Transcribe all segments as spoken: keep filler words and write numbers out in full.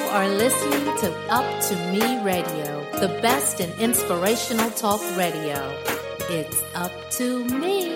are listening to Up to Me Radio, the best in inspirational talk radio. It's up to me.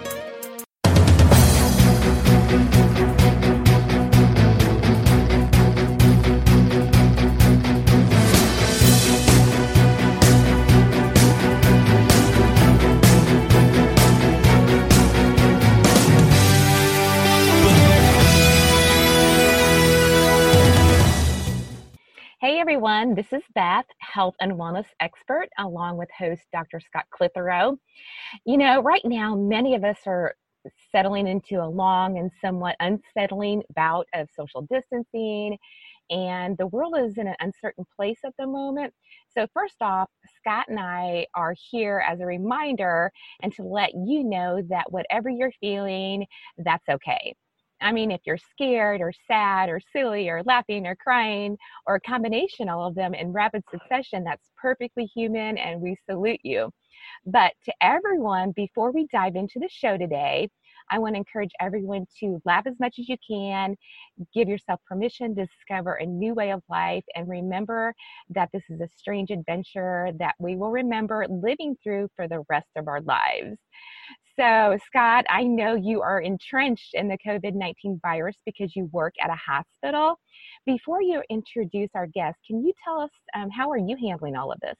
Hey everyone, this is Beth, health and wellness expert, along with host Doctor Scott Clitheroe. You know, right now, many of us are settling into a long and somewhat unsettling bout of social distancing, and the world is in an uncertain place at the moment. So first off, Scott and I are here as a reminder and to let you know that whatever you're feeling, that's okay. I mean, if you're scared or sad or silly or laughing or crying or a combination of all of them in rapid succession, that's perfectly human and we salute you. But to everyone, before we dive into the show today, I want to encourage everyone to laugh as much as you can, give yourself permission to discover a new way of life, and remember that this is a strange adventure that we will remember living through for the rest of our lives. So, Scott, I know you are entrenched in the COVID nineteen virus because you work at a hospital. Before you introduce our guest, can you tell us um, how are you handling all of this?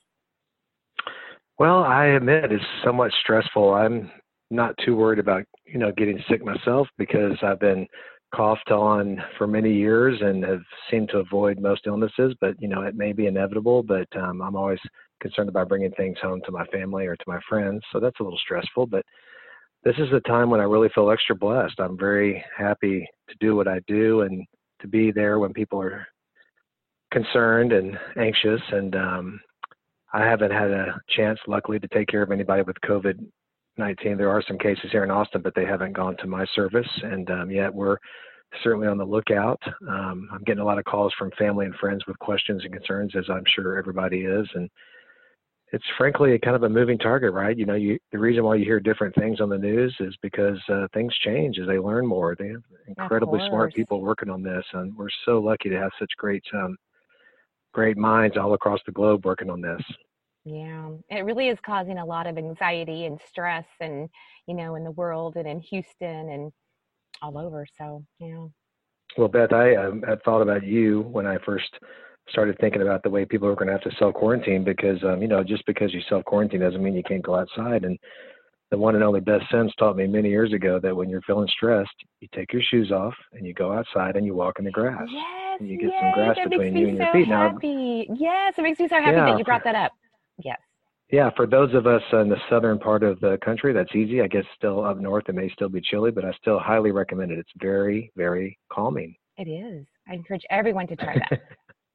Well, I admit it's somewhat stressful. I'm not too worried about, you know, getting sick myself because I've been coughed on for many years and have seemed to avoid most illnesses, but, you know, it may be inevitable, but um, I'm always concerned about bringing things home to my family or to my friends. So that's a little stressful, but this is the time when I really feel extra blessed. I'm very happy to do what I do and to be there when people are concerned and anxious. And um, I haven't had a chance, luckily, to take care of anybody with COVID nineteen. There are some cases here in Austin, but they haven't gone to my service. And um, yet we're certainly on the lookout. Um, I'm getting a lot of calls from family and friends with questions and concerns, as I'm sure everybody is. And it's frankly a kind of a moving target, right? You know, you, the reason why you hear different things on the news is because uh, things change as they learn more. They have incredibly smart people working on this, and we're so lucky to have such great, um, great minds all across the globe working on this. Yeah, it really is causing a lot of anxiety and stress, and you know, in the world and in Houston and all over. So, yeah. Well, Beth, I um, had thought about you when I first started thinking about the way people are going to have to self-quarantine because, um, you know, just because you self-quarantine doesn't mean you can't go outside. And the one and only Beth Sims taught me many years ago that when you're feeling stressed, you take your shoes off and you go outside and you walk in the grass. Yes, and you get yes, some grass that between makes you me and your so feet. happy. Now, yes, it makes me so happy yeah, that you brought that up. Yes. Yeah, for those of us in the southern part of the country, that's easy. I guess still up north, it may still be chilly, but I still highly recommend it. It's very, very calming. It is. I encourage everyone to try that.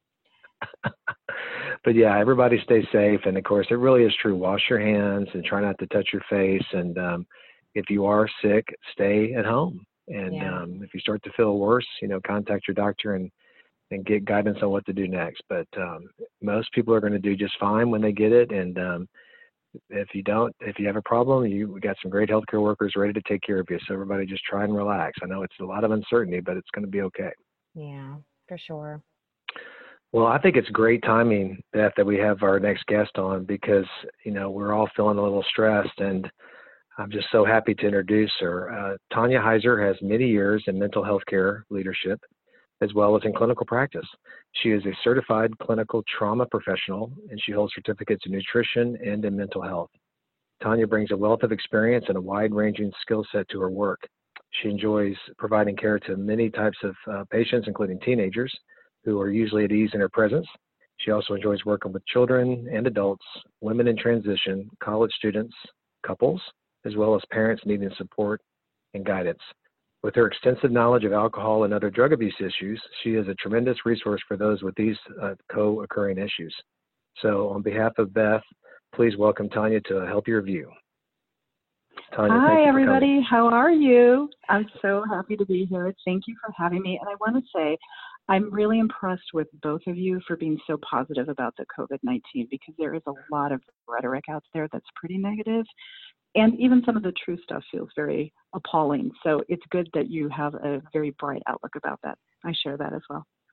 But yeah, everybody stay safe. And of course, it really is true. Wash your hands and try not to touch your face. And um, if you are sick, stay at home. And Yeah. um, if you start to feel worse, you know, contact your doctor and, and get guidance on what to do next. But um, most people are going to do just fine when they get it. And um, if you don't, if you have a problem, you we got some great healthcare workers ready to take care of you. So everybody just try and relax. I know it's a lot of uncertainty, but it's going to be okay. Yeah, for sure. Well, I think it's great timing, Beth, that we have our next guest on because, you know, we're all feeling a little stressed, and I'm just so happy to introduce her. Uh, Tanya Heiser has many years in mental health care leadership, as well as in clinical practice. She is a certified clinical trauma professional, and she holds certificates in nutrition and in mental health. Tanya brings a wealth of experience and a wide-ranging skill set to her work. She enjoys providing care to many types of uh, patients, including teenagers, who are usually at ease in her presence. She also enjoys working with children and adults, women in transition, college students, couples, as well as parents needing support and guidance. With her extensive knowledge of alcohol and other drug abuse issues, she is a tremendous resource for those with these uh, co-occurring issues. So on behalf of Beth, please welcome Tanya to Help Your View. Tanya, Hi, everybody. How are you? I'm so happy to be here. Thank you for having me. And I want to say, I'm really impressed with both of you for being so positive about the COVID nineteen because there is a lot of rhetoric out there that's pretty negative, and even some of the true stuff feels very appalling. So it's good that you have a very bright outlook about that. I share that as well.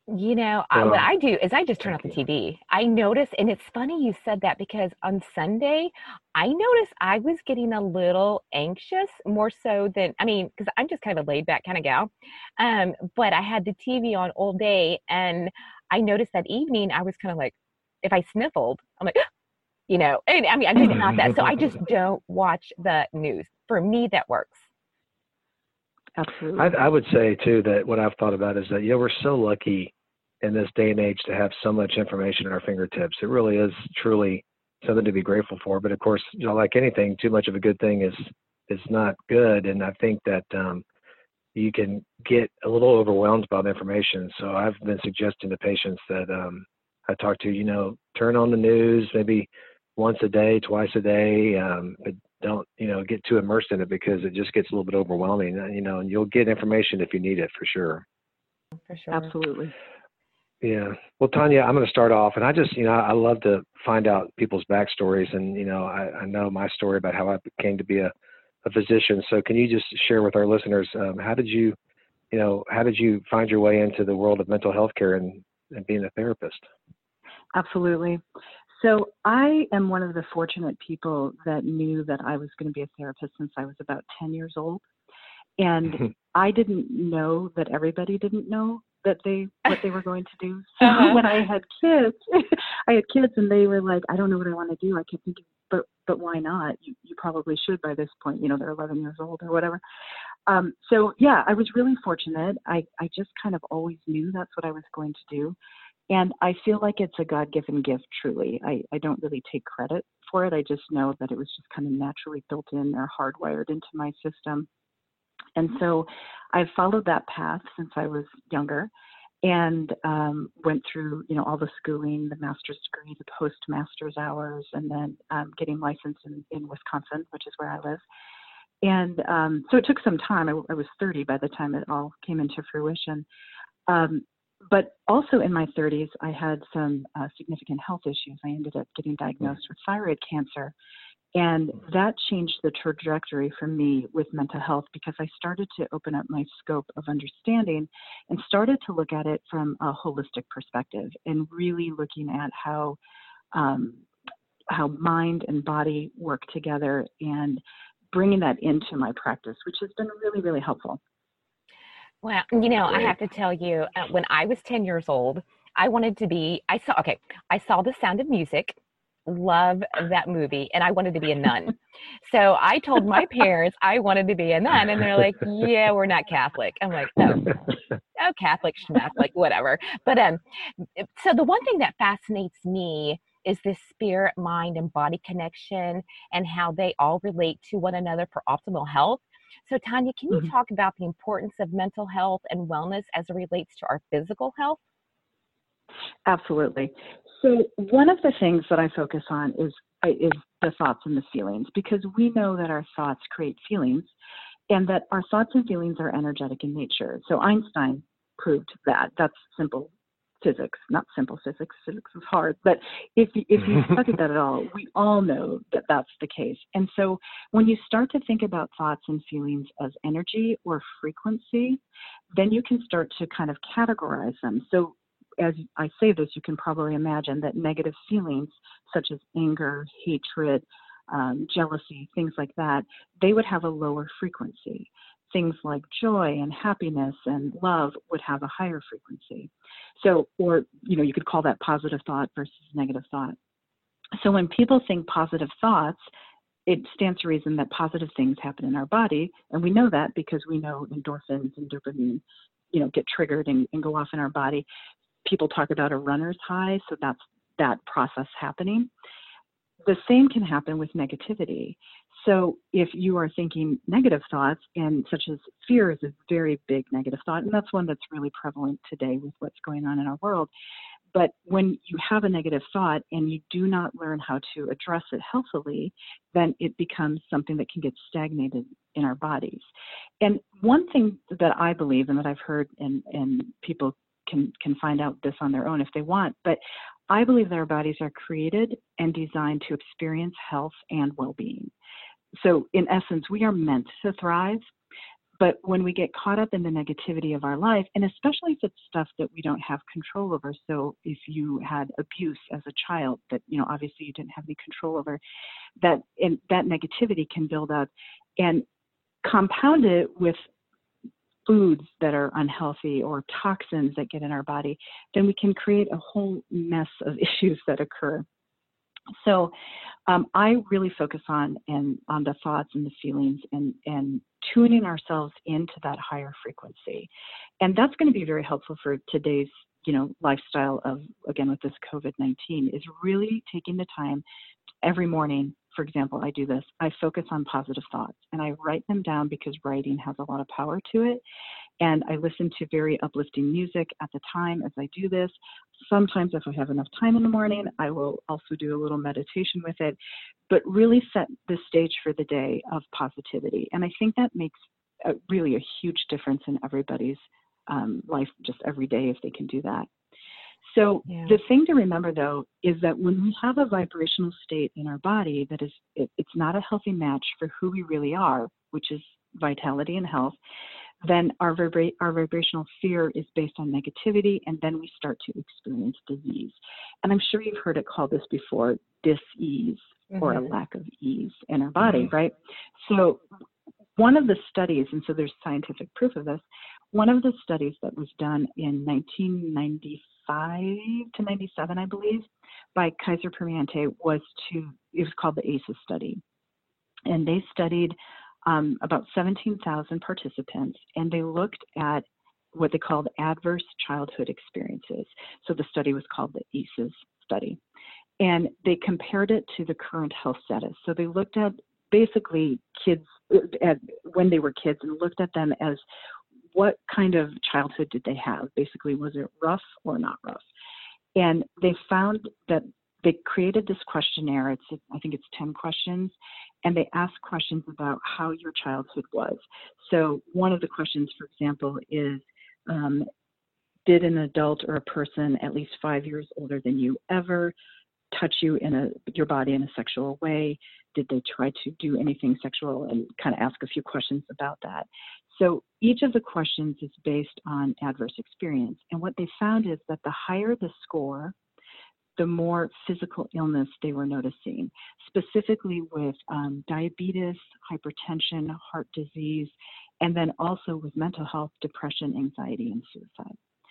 You know, I, Well, what I do is I just turn off the thank you. T V. I notice, and it's funny you said that because on Sunday, I noticed I was getting a little anxious more so than, I mean, because I'm just kind of a laid back kind of gal. Um, but I had the T V on all day, and I noticed that evening I was kind of like, if I sniffled, I'm like, you know, and I mean, I'm just not that. So I just don't watch the news. For me, that works. Absolutely. I, I would say too that what I've thought about is that, you know, we're so lucky in this day and age to have so much information at our fingertips. It really is truly something to be grateful for. But of course, you know, like anything, too much of a good thing is is not good. And I think that um, you can get a little overwhelmed by the information. So I've been suggesting to patients that um, I talk to, you know, turn on the news maybe once a day, twice a day, um, but don't, you know, get too immersed in it because it just gets a little bit overwhelming, you know, and you'll get information if you need it for sure. For sure. Absolutely. Yeah. Well, Tanya, I'm going to start off, and I just, you know, I love to find out people's backstories, and, you know, I, I know my story about how I came to be a, a physician. So can you just share with our listeners, um, how did you, you know, how did you find your way into the world of mental health care and, and being a therapist? Absolutely. So I am one of the fortunate people that knew that I was going to be a therapist since I was about ten years old. And I didn't know that everybody didn't know that they what they were going to do. So Uh-huh. when I had kids, I had kids and they were like, I don't know what I want to do. I kept thinking, but but why not? You you probably should by this point. You know, they're eleven years old or whatever. Um, so yeah, I was really fortunate. I, I just kind of always knew that's what I was going to do. And I feel like it's a God-given gift, truly. I, I don't really take credit for it. I just know that it was just kind of naturally built in or hardwired into my system. And so I've followed that path since I was younger and um, went through, you know, all the schooling, the master's degree, the postmaster's hours, and then um, getting licensed in, in Wisconsin, which is where I live. And um, so it took some time. I, I was thirty by the time it all came into fruition. Um, but also in my thirties, I had some uh, significant health issues. I ended up getting diagnosed with thyroid cancer. And that changed the trajectory for me with mental health because I started to open up my scope of understanding and started to look at it from a holistic perspective and really looking at how um, how mind and body work together and bringing that into my practice, which has been really, really helpful. Well, you know, Great. I have to tell you, uh, when I was ten years old, I wanted to be, I saw, okay, I saw The Sound of Music, love that movie, and I wanted to be a nun. So I told my parents I wanted to be a nun, and they're like, yeah, we're not Catholic. I'm like, oh, oh, Catholic, schmuck, like whatever. But um, so the one thing that fascinates me is this spirit, mind, and body connection and how they all relate to one another for optimal health. So Tanya, can you Mhm. talk about the importance of mental health and wellness as it relates to our physical health? Absolutely. So one of the things that I focus on is is the thoughts and the feelings, because we know that our thoughts create feelings and that our thoughts and feelings are energetic in nature. So Einstein proved that. That's simple physics, not simple physics. Physics is hard, but if if you studied that at all, we all know that that's the case. And so when you start to think about thoughts and feelings as energy or frequency, then you can start to kind of categorize them. So as I say this, you can probably imagine that negative feelings such as anger, hatred, um, jealousy, things like that, they would have a lower frequency. Things like joy and happiness and love would have a higher frequency. So, or, you know, you could call that positive thought versus negative thought. So when people think positive thoughts, it stands to reason that positive things happen in our body. And we know that because we know endorphins and dopamine, you know, get triggered and, and go off in our body. People talk about a runner's high, so that's that process happening. The same can happen with negativity. So if you are thinking negative thoughts, and such as fear is a very big negative thought, and that's one that's really prevalent today with what's going on in our world. But when you have a negative thought and you do not learn how to address it healthily, then it becomes something that can get stagnated in our bodies. And one thing that I believe, and that I've heard, and, and people can, can find out this on their own if they want, but I believe that our bodies are created and designed to experience health and well-being. So in essence, we are meant to thrive, But when we get caught up in the negativity of our life, and especially if it's stuff that we don't have control over, so if you had abuse as a child that, you know, obviously you didn't have any control over, that and that negativity can build up and compound it with foods that are unhealthy or toxins that get in our body, then we can create a whole mess of issues that occur. So um, I really focus on and on the thoughts and the feelings and, and tuning ourselves into that higher frequency. And that's going to be very helpful for today's, you know, lifestyle of, again, with this COVID nineteen, is really taking the time every morning. For example, I do this. I focus on positive thoughts and I write them down because writing has a lot of power to it. And I listen to very uplifting music at the time as I do this. Sometimes if I have enough time in the morning, I will also do a little meditation with it, but really set the stage for the day of positivity. And I think that makes a, really a huge difference in everybody's um, life just every day if they can do that. So yeah. The thing to remember, though, is that when we have a vibrational state in our body that is, it, it's not a healthy match for who we really are, which is vitality and health, then our, vibra- our vibrational sphere is based on negativity, and then we start to experience disease. And I'm sure you've heard it called this before, dis-ease, mm-hmm. or a lack of ease in our body, mm-hmm. right? So one of the studies, and so there's scientific proof of this, one of the studies that was done in nineteen ninety-five to ninety-seven, I believe, by Kaiser Permanente was to, it was called the ACEs study. And they studied um, about seventeen thousand participants, and they looked at what they called adverse childhood experiences. So the study was called the ACEs study. And they compared it to the current health status. So they looked at basically kids at, when they were kids and looked at them as what kind of childhood did they have? Basically, was it rough or not rough? And they found that they created this questionnaire. It's, I think it's ten questions, and they asked questions about how your childhood was. So one of the questions, for example, is, um, did an adult or a person at least five years older than you ever touch you in a your body in a sexual way? Did they try to do anything sexual? And kind of ask a few questions about that. So each of the questions is based on adverse experience. And what they found is that the higher the score, the more physical illness they were noticing, specifically with um, diabetes, hypertension, heart disease, and then also with mental health, depression, anxiety, and suicide.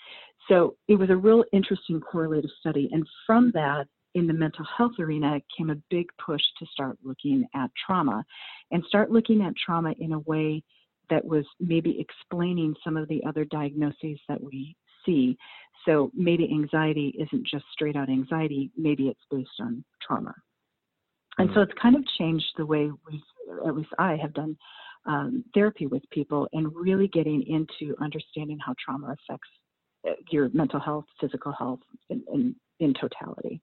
So it was a real interesting correlative study. And from that, in the mental health arena, came a big push to start looking at trauma and start looking at trauma in a way that was maybe explaining some of the other diagnoses that we see. So maybe anxiety isn't just straight out anxiety, maybe it's based on trauma. And so it's kind of changed the way we, at least I have done um, therapy with people and really getting into understanding how trauma affects your mental health, physical health in, in, in totality.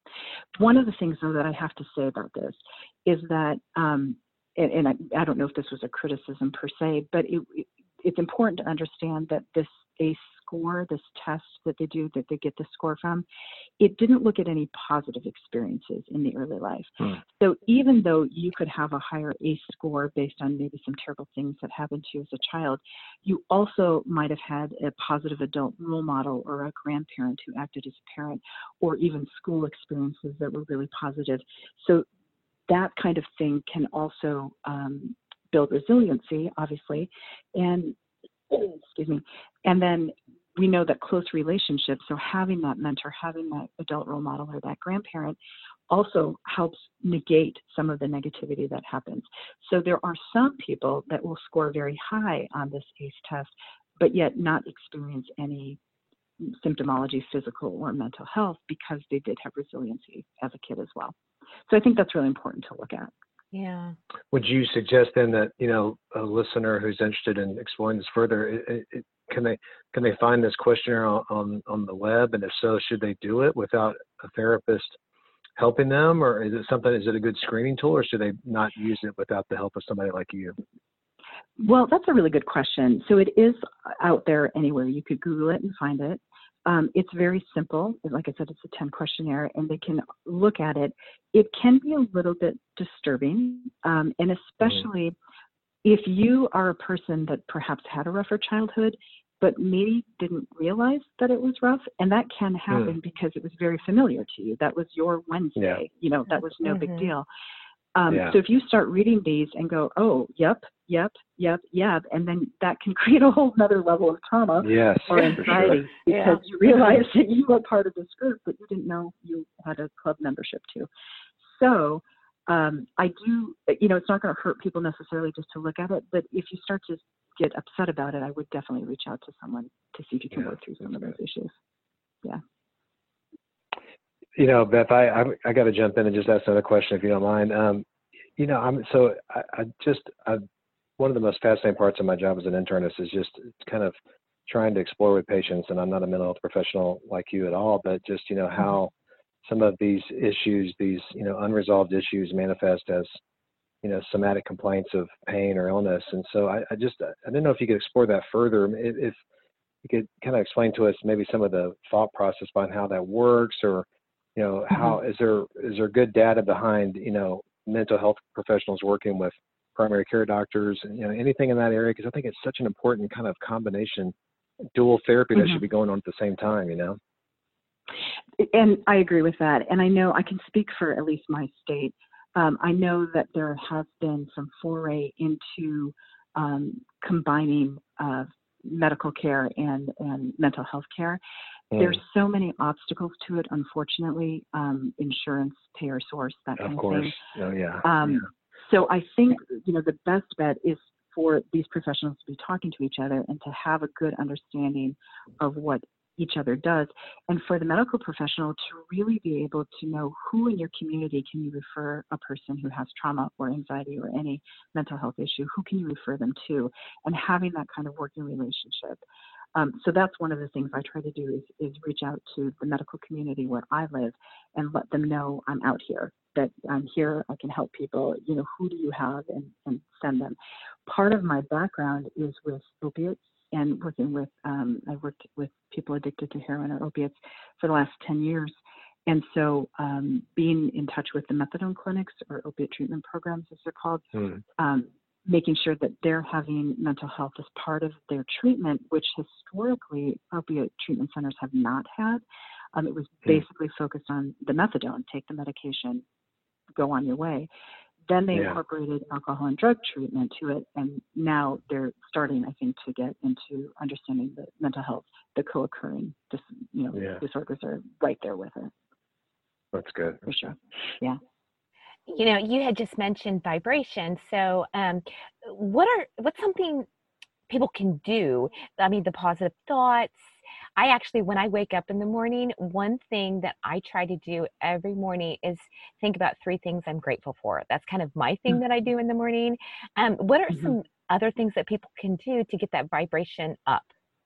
One of the things, though, that I have to say about this is that, um, and, and I, I don't know if this was a criticism per se, but it, it, it's important to understand that this ACE score, this test that they do, that they get the score from, it didn't look at any positive experiences in the early life. Hmm. So even though you could have a higher ACE score based on maybe some terrible things that happened to you as a child, you also might have had a positive adult role model or a grandparent who acted as a parent, or even school experiences that were really positive. So that kind of thing can also um, build resiliency, obviously, and excuse me, and then we know that close relationships, so having that mentor, having that adult role model or that grandparent also helps negate some of the negativity that happens. So there are some people that will score very high on this ACE test, but yet not experience any symptomology, physical or mental health, because they did have resiliency as a kid as well. So I think that's really important to look at. Yeah. Would you suggest then that, you know, a listener who's interested in exploring this further, it, it, can they can they find this questionnaire on, on, on the web? And if so, should they do it without a therapist helping them? Or is it something, is it a good screening tool, or should they not use it without the help of somebody like you? Well, that's a really good question. So it is out there anywhere. You could Google it and find it. Um, it's very simple. Like I said, it's a ten questionnaire, and they can look at it. It can be a little bit disturbing, um, and especially if you are a person that perhaps had a rougher childhood, but maybe didn't realize that it was rough, and that can happen mm. because it was very familiar to you. That was your Wednesday. Yeah. You know, that was no mm-hmm. big deal. Um, yeah. So if you start reading these and go, oh, yep, yep, yep, yep, and then that can create a whole other level of trauma yes, or anxiety sure. because yeah. you realize that you were part of this group, but you didn't know you had a club membership too. So um, I do, you know, it's not going to hurt people necessarily just to look at it, but if you start to get upset about it, I would definitely reach out to someone to see if you can yeah, work through some of those good. issues. Yeah. You know, Beth, I I, I got to jump in and just ask another question if you don't mind. Um, you know, I'm so I, I just I, one of the most fascinating parts of my job as an internist is just kind of trying to explore with patients, and I'm not a mental health professional like you at all, but just you know how some of these issues, these you know unresolved issues, manifest as you know, somatic complaints of pain or illness. And so I, I just, I didn't know if you could explore that further. If, if you could kind of explain to us maybe some of the thought process behind how that works, or, you know, how, mm-hmm. is there, is there good data behind, you know, mental health professionals working with primary care doctors and, you know, anything in that area? Because I think it's such an important kind of combination, dual therapy that mm-hmm. should be going on at the same time, you know? And I agree with that. And I know I can speak for at least my state. Um, I know that there has been some foray into um, combining uh, medical care and, and mental health care. Mm. There's so many obstacles to it, unfortunately, um, insurance, payer source, that kind of, of course. thing. Oh, yeah. Um, yeah. So I think, you know, the best bet is for these professionals to be talking to each other and to have a good understanding of what each other does, and for the medical professional to really be able to know who in your community can you refer a person who has trauma or anxiety or any mental health issue, who can you refer them to, and having that kind of working relationship. Um, so that's one of the things I try to do is, is reach out to the medical community where I live and let them know I'm out here, that I'm here, I can help people, you know, who do you have, and, and send them. Part of my background is with opiates, and working with, um, I worked with people addicted to heroin or opiates for the last ten years. And so um, being in touch with the methadone clinics, or opiate treatment programs as they're called, mm. um, making sure that they're having mental health as part of their treatment, which historically opiate treatment centers have not had. Um, it was mm. basically focused on the methadone, take the medication, go on your way. Then they yeah. incorporated alcohol and drug treatment to it, and now they're starting, I think, to get into understanding the mental health, the co-occurring dis, you know, yeah. disorders are right there with it. That's good. For sure. Yeah. You know, you had just mentioned vibration. So um, what are what's something people can do? I mean, the positive thoughts. I actually, when I wake up in the morning, one thing that I try to do every morning is think about three things I'm grateful for. That's kind of my thing mm-hmm. that I do in the morning. Um, what are mm-hmm. some other things that people can do to get that vibration up?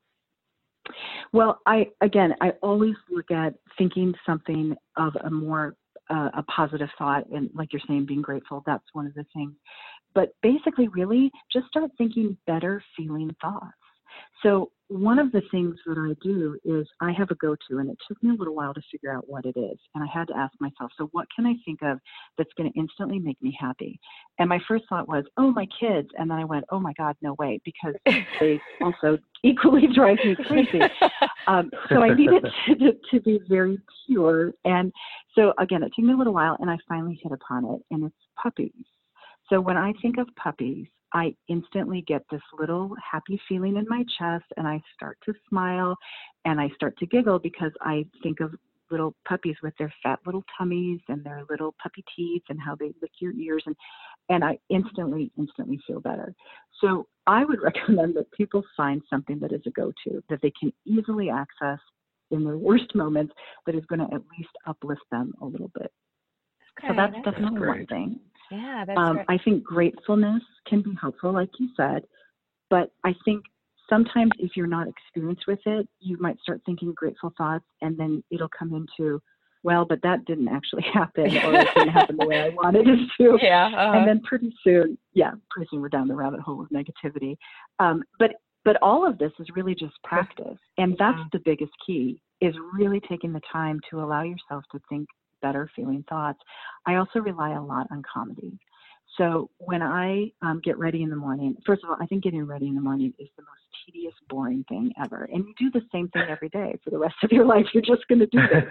Well, I, again, I always look at thinking something of a more, uh, a positive thought. And like you're saying, being grateful, that's one of the things. But basically, really, just start thinking better feeling thoughts. So one of the things that I do is I have a go-to, and it took me a little while to figure out what it is. And I had to ask myself, so what can I think of that's going to instantly make me happy? And my first thought was, oh, my kids. And then I went, oh my God, no way, because they also equally drive me crazy. Um, so I needed to, to be very pure. And so again, it took me a little while, and I finally hit upon it, and it's puppies. So when I think of puppies, I instantly get this little happy feeling in my chest, and I start to smile and I start to giggle because I think of little puppies with their fat little tummies and their little puppy teeth and how they lick your ears, and, and I instantly, instantly feel better. So I would recommend that people find something that is a go-to, that they can easily access in their worst moments, that is going to at least uplift them a little bit. Okay, so that's, that's definitely great. One thing. Yeah, that's um, great. I think gratefulness can be helpful, like you said, but I think sometimes if you're not experienced with it, you might start thinking grateful thoughts, and then it'll come into, well, but that didn't actually happen, or it didn't happen the way I wanted it to. Yeah. Uh-huh. And then pretty soon, yeah, pretty soon we're down the rabbit hole of negativity. Um, but but all of this is really just practice, and that's the biggest key, is really taking the time to allow yourself to think better feeling thoughts. I also rely a lot on comedy. So when I um, get ready in the morning, first of all, I think getting ready in the morning is the most tedious, boring thing ever. And you do the same thing every day for the rest of your life. You're just going to do this.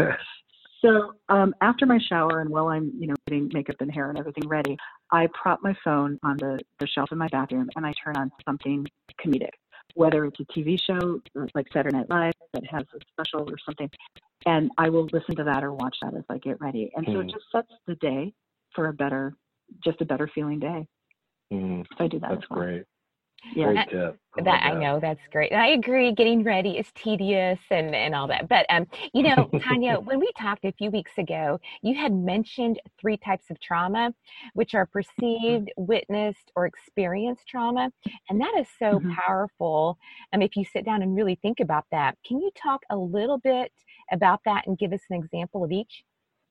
So um, after my shower and while I'm, you know, getting makeup and hair and everything ready, I prop my phone on the, the shelf in my bathroom and I turn on something comedic, whether it's a T V show like Saturday Night Live that has a special or something, and I will listen to that or watch that as I get ready. And so mm. it just sets the day for a better, just a better feeling day. Mm. So I do that That's as well. great. Yeah. Great tip. I, that, that. I know that's great. And I agree. Getting ready is tedious and, and all that. But, um, you know, Tanya, when we talked a few weeks ago, you had mentioned three types of trauma, which are perceived, witnessed, or experienced trauma. And that is so Mm-hmm. powerful. Um, if you sit down and really think about that, can you talk a little bit about that and give us an example of each?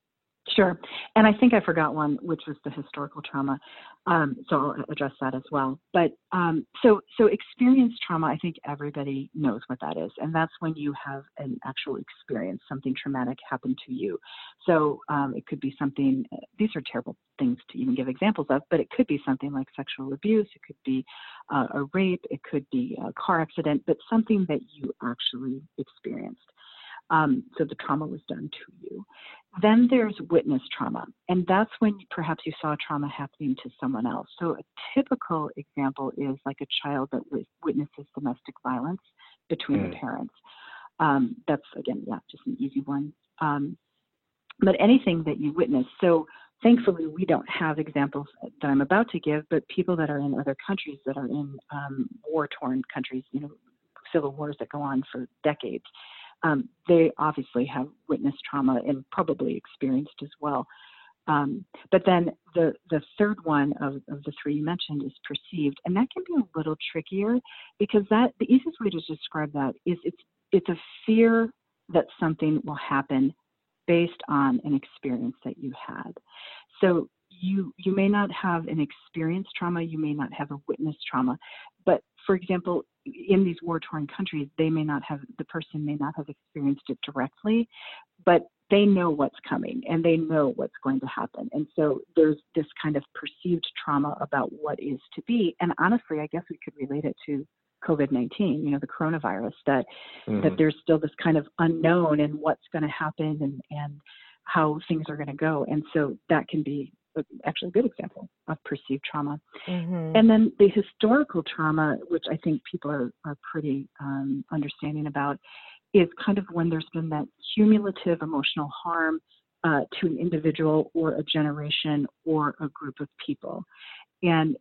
Sure. And I think I forgot one, which was the historical trauma. Um, so I'll address that as well. But um, so so experienced trauma, I think everybody knows what that is. And that's when you have an actual experience, something traumatic happened to you. So um, it could be something, these are terrible things to even give examples of, but it could be something like sexual abuse. It could be uh, a rape. It could be a car accident, but something that you actually experienced. Um, so the trauma was done to you. Then there's witness trauma, and that's when perhaps you saw trauma happening to someone else. So a typical example is like a child that w- witnesses domestic violence between mm. the parents. Um, that's, again, yeah, just an easy one. Um, but anything that you witness. So thankfully, we don't have examples that I'm about to give, but people that are in other countries that are in um, war-torn countries, you know, civil wars that go on for decades, Um, they obviously have witnessed trauma and probably experienced as well. Um, but then the, the third one of, of the three you mentioned is perceived, and that can be a little trickier because that the easiest way to describe that is it's it's a fear that something will happen based on an experience that you had. So you you may not have an experienced trauma, you may not have a witnessed trauma, but for example, in these war-torn countries, they may not have, the person may not have experienced it directly, but they know what's coming and they know what's going to happen. And so there's this kind of perceived trauma about what is to be. And honestly, I guess we could relate it to COVID nineteen, you know, the coronavirus, that mm-hmm. that there's still this kind of unknown and what's going to happen and, and how things are going to go. And so that can be actually a good example of perceived trauma. Mm-hmm. And then the historical trauma, which I think people are, are pretty um, understanding about, is kind of when there's been that cumulative emotional harm uh, to an individual or a generation or a group of people. And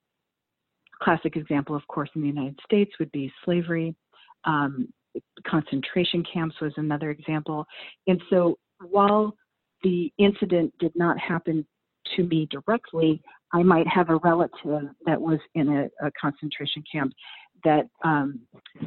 classic example, of course, in the United States would be slavery. Um, concentration camps was another example. And so while the incident did not happen to me directly, I might have a relative that was in a, a concentration camp that, um,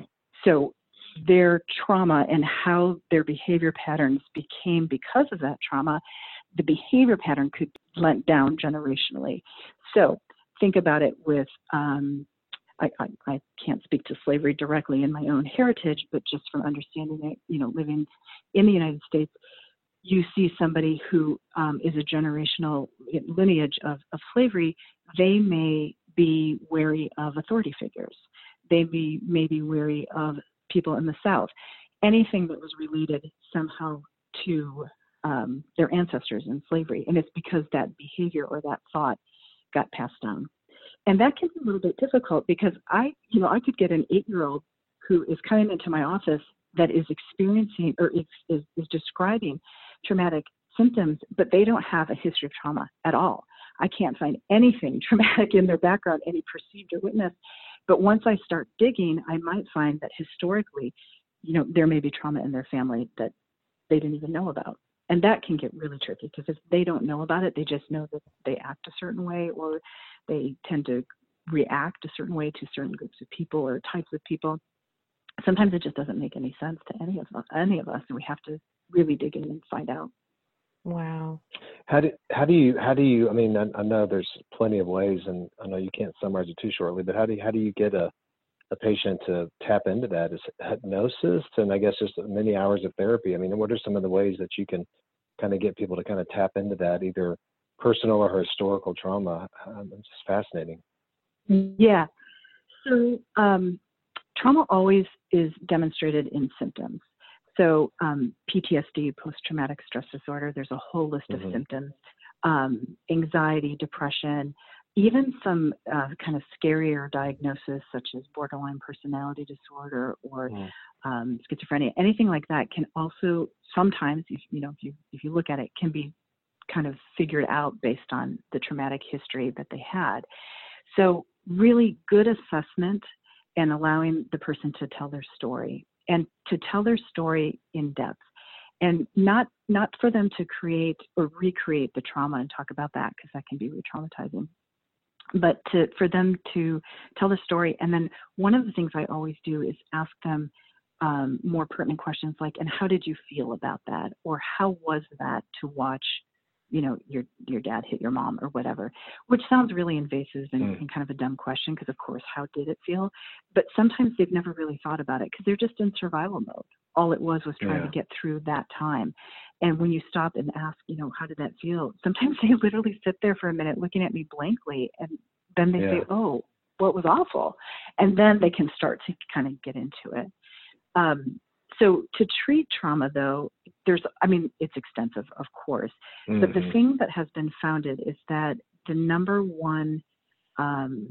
so their trauma and how their behavior patterns became because of that trauma, the behavior pattern could lent down generationally. So think about it with, um, I, I, I can't speak to slavery directly in my own heritage, but just from understanding it, you know, living in the United States, you see somebody who um, is a generational lineage of, of slavery, they may be wary of authority figures. They be, may be wary of people in the South. Anything that was related somehow to um, their ancestors in slavery. And it's because that behavior or that thought got passed down. And that can be a little bit difficult because I, you know, I could get an eight-year-old who is coming into my office that is experiencing or is, is, is describing traumatic symptoms, but they don't have a history of trauma at all. I can't find anything traumatic in their background, any perceived or witnessed. But once I start digging, I might find that historically, you know, there may be trauma in their family that they didn't even know about. And that can get really tricky because if they don't know about it, they just know that they act a certain way or they tend to react a certain way to certain groups of people or types of people. Sometimes it just doesn't make any sense to any of us, any of us, and we have to really dig in and find out. Wow. How do how do you how do you? I mean, I, I know there's plenty of ways, and I know you can't summarize it too shortly. But how do you, how do you get a a patient to tap into that? Is hypnosis, and I guess just many hours of therapy. I mean, what are some of the ways that you can kind of get people to kind of tap into that, either personal or historical trauma. Um, it's just fascinating. Yeah. So um, trauma always is demonstrated in symptoms. So um, P T S D, post-traumatic stress disorder, there's a whole list Mm-hmm. of symptoms, um, anxiety, depression, even some uh, kind of scarier diagnosis such as borderline personality disorder or mm. um, schizophrenia. Anything like that can also sometimes, if, you know, if you if you look at it, can be kind of figured out based on the traumatic history that they had. So really good assessment and allowing the person to tell their story and to tell their story in depth. And not not for them to create or recreate the trauma and talk about that, because that can be re-traumatizing, but to for them to tell the story. And then one of the things I always do is ask them um, more pertinent questions like, and how did you feel about that? Or how was that to watch, you know, your your dad hit your mom or whatever, which sounds really invasive and, mm. and kind of a dumb question, because of course, how did it feel? But sometimes they've never really thought about it because they're just in survival mode. All it was was trying yeah. to get through that time. And when you stop and ask, you know, how did that feel? Sometimes they literally sit there for a minute looking at me blankly, and then they yeah. say, oh, well, it was awful. And then they can start to kind of get into it. Um, so to treat trauma, though, there's, I mean, it's extensive, of course, mm-hmm. but the thing that has been founded is that the number one um,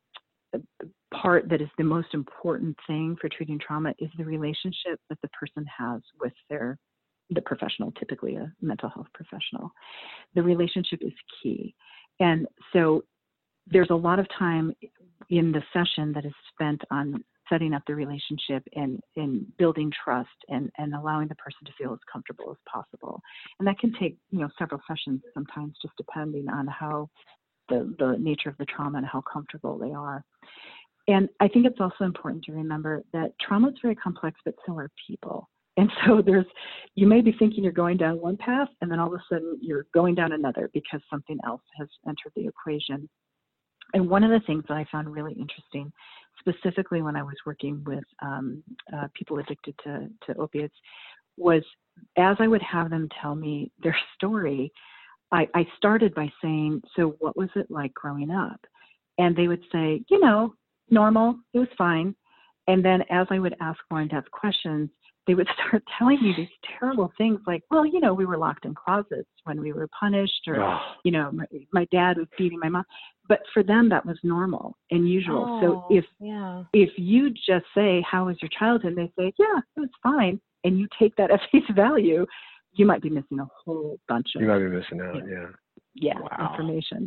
part that is the most important thing for treating trauma is the relationship that the person has with their the professional, typically a mental health professional. The relationship is key. And so there's a lot of time in the session that is spent on setting up the relationship and, and building trust and, and allowing the person to feel as comfortable as possible. And that can take, you know, several sessions sometimes, just depending on how the, the nature of the trauma and how comfortable they are. And I think it's also important to remember that trauma is very complex, but so are people. And so there's, you may be thinking you're going down one path, and then all of a sudden you're going down another because something else has entered the equation. And one of the things that I found really interesting, specifically when I was working with um, uh, people addicted to, to opiates, was as I would have them tell me their story, I, I started by saying, so what was it like growing up? And they would say, you know, normal, it was fine. And then as I would ask more in-depth questions, they would start telling me these terrible things like, well, you know, we were locked in closets when we were punished, or, oh. you know, my, my dad was beating my mom. But for them, that was normal and usual. Oh, so if yeah. if you just say, how was your childhood? And they say, yeah, it was fine. And you take that at face value, you might be missing a whole bunch of, you might be missing out, you know, yeah. Yeah, wow. information.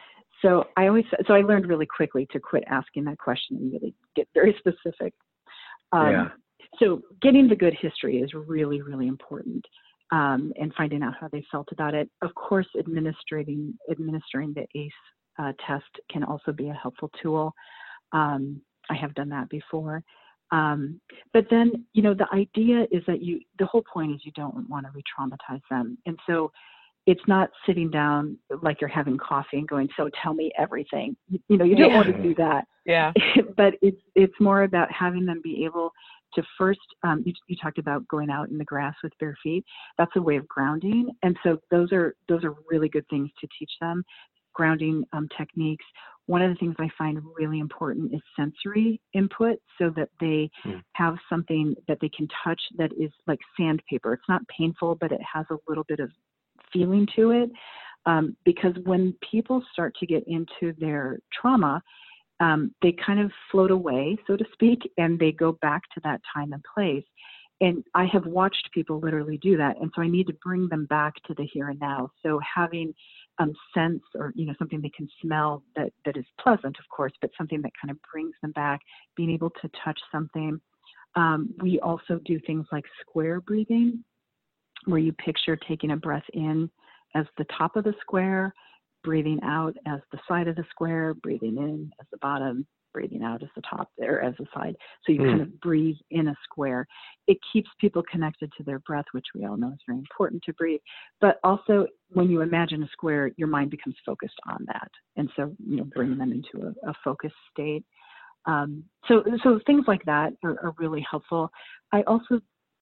So I always, so I learned really quickly to quit asking that question and really get very specific. Um, yeah. So getting the good history is really, really important, um, and finding out how they felt about it. Of course, administering administering the A C E uh, test can also be a helpful tool. Um, I have done that before. Um, but then, you know, the idea is that you, the whole point is you don't want to re-traumatize them. And so it's not sitting down like you're having coffee and going, so tell me everything. You, you know, you don't yeah. want to do that. Yeah. But it's it's more about having them be able to first, um, you, you talked about going out in the grass with bare feet. That's a way of grounding. And so those are those are really good things to teach them, grounding um, techniques. One of the things I find really important is sensory input, so that they mm. have something that they can touch that is like sandpaper. It's not painful, but it has a little bit of feeling to it. Um, because when people start to get into their trauma, um, they kind of float away, so to speak, and they go back to that time and place. And I have watched people literally do that. And so I need to bring them back to the here and now. So having um, sense, or, you know, something they can smell that, that is pleasant, of course, but something that kind of brings them back, being able to touch something. Um, we also do things like square breathing, where you picture taking a breath in as the top of the square, breathing out as the side of the square, breathing in as the bottom, breathing out as the top there, as the side. So you mm. kind of breathe in a square. It keeps people connected to their breath, which we all know is very important to breathe. But also, when you imagine a square, your mind becomes focused on that. And so, you know, bringing them into a, a focused state. Um, so, so things like that are, are really helpful. I also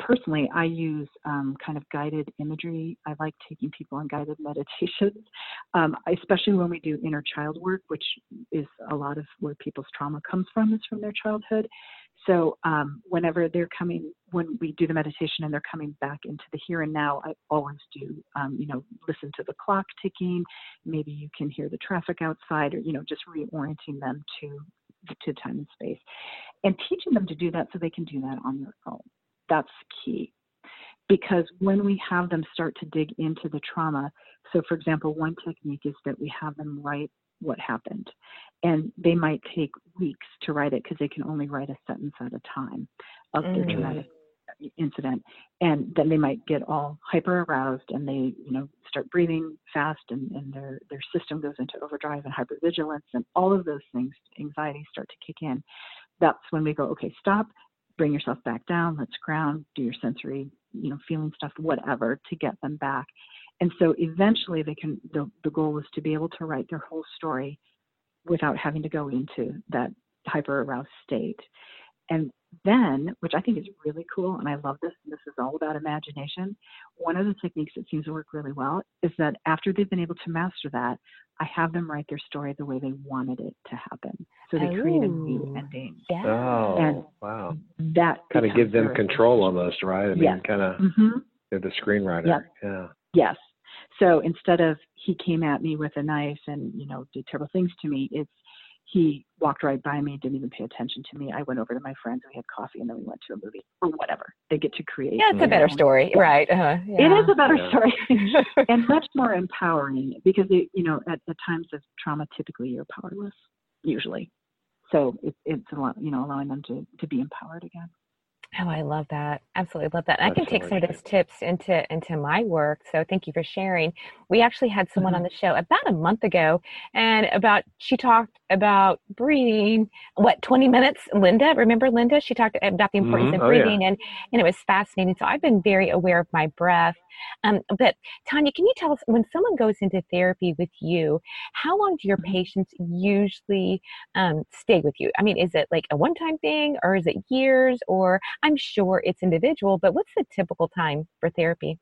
personally, I use um, kind of guided imagery. I like taking people on guided meditations, um, especially when we do inner child work, which is a lot of where people's trauma comes from, is from their childhood. So um, whenever they're coming, when we do the meditation and they're coming back into the here and now, I always do, um, you know, listen to the clock ticking. Maybe you can hear the traffic outside, or, you know, just reorienting them to, to time and space, and teaching them to do that so they can do that on their own. That's key. Because when we have them start to dig into the trauma, so for example, one technique is that we have them write what happened. And they might take weeks to write it because they can only write a sentence at a time of their mm-hmm. traumatic incident. And then they might get all hyper aroused and they, you know, start breathing fast, and, and their, their system goes into overdrive and hypervigilance, and all of those things, anxiety, start to kick in. That's when we go, okay, stop, bring yourself back down, let's ground, do your sensory, you know, feeling stuff, whatever, to get them back. And so eventually they can, the, the goal is to be able to write their whole story without having to go into that hyper aroused state. And then, which I think is really cool, and I love this, and this is all about imagination, one of the techniques that seems to work really well is that after they've been able to master that, I have them write their story the way they wanted it to happen. So they oh, create a new ending. Yeah. Oh, and wow. That kind of give them control almost, right? I mean, yes. kind of, mm-hmm. they're the screenwriter. Yep. Yeah. Yes. So instead of he came at me with a knife and, you know, did terrible things to me, it's he walked right by me, didn't even pay attention to me. I went over to my friends, we had coffee, and then we went to a movie or whatever. They get to create. Yeah, it's a better story, story. right? Uh, yeah. It is a better yeah. story and much more empowering, because, it, you know, at, at times of trauma, typically you're powerless, usually. So it, it's a lot, you know, allowing them to, to be empowered again. Oh, I love that. Absolutely love that. And I can That's take so some of those tips into, into my work. So thank you for sharing. We actually had someone mm-hmm. on the show about a month ago, and about, she talked about breathing, what, twenty minutes, Linda, remember Linda? She talked about the importance mm-hmm. of breathing, oh, yeah. and, and it was fascinating. So I've been very aware of my breath. Um, but Tanya, can you tell us, when someone goes into therapy with you, how long do your mm-hmm. patients usually um, stay with you? I mean, is it like a one-time thing, or is it years? Or I'm sure it's individual, but what's the typical time for therapy?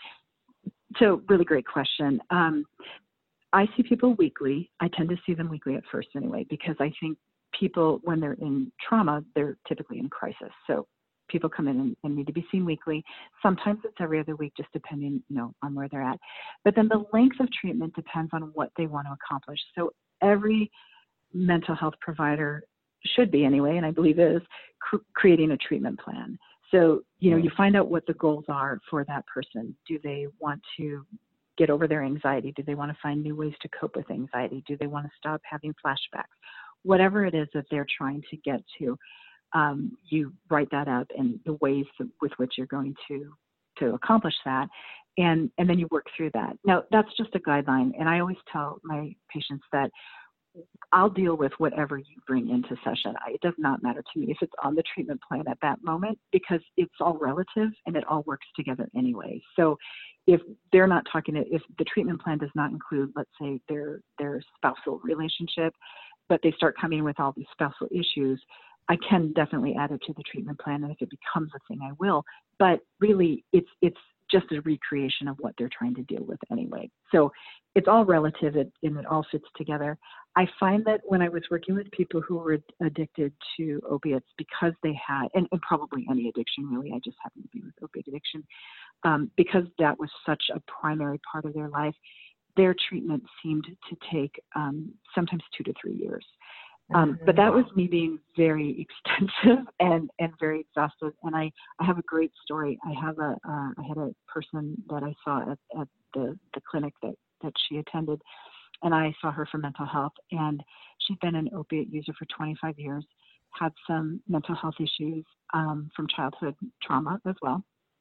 So really great question. Um, I see people weekly. I tend to see them weekly at first anyway, because I think people, when they're in trauma, they're typically in crisis. So people come in and, and need to be seen weekly. Sometimes it's every other week, just depending, you know, on where they're at. But then the length of treatment depends on what they want to accomplish. So every mental health provider should be anyway, and I believe is, cr- creating a treatment plan. So, you know, you find out what the goals are for that person. Do they want to get over their anxiety? Do they want to find new ways to cope with anxiety? Do they want to stop having flashbacks? Whatever it is that they're trying to get to, um, you write that up and the ways with which you're going to to accomplish that, and and then you work through that. Now, that's just a guideline, and I always tell my patients that I'll deal with whatever you bring into session. I, it does not matter to me if it's on the treatment plan at that moment, because it's all relative and it all works together anyway. So if they're not talking, if the treatment plan does not include, let's say, their their spousal relationship, but they start coming with all these spousal issues, I can definitely add it to the treatment plan. And if it becomes a thing, I will. But really, it's it's just a recreation of what they're trying to deal with anyway. So it's all relative, and it all fits together. I find that when I was working with people who were addicted to opiates, because they had, and, and probably any addiction really, I just happened to be with opiate addiction, um, because that was such a primary part of their life, their treatment seemed to take um, sometimes two to three years. Um, but that was me being very extensive and, and very exhaustive. And I, I have a great story. I have a, uh, I had a person that I saw at, at the, the clinic that, that she attended, and I saw her for mental health, and she'd been an opiate user for twenty-five years, had some mental health issues um, from childhood trauma as well.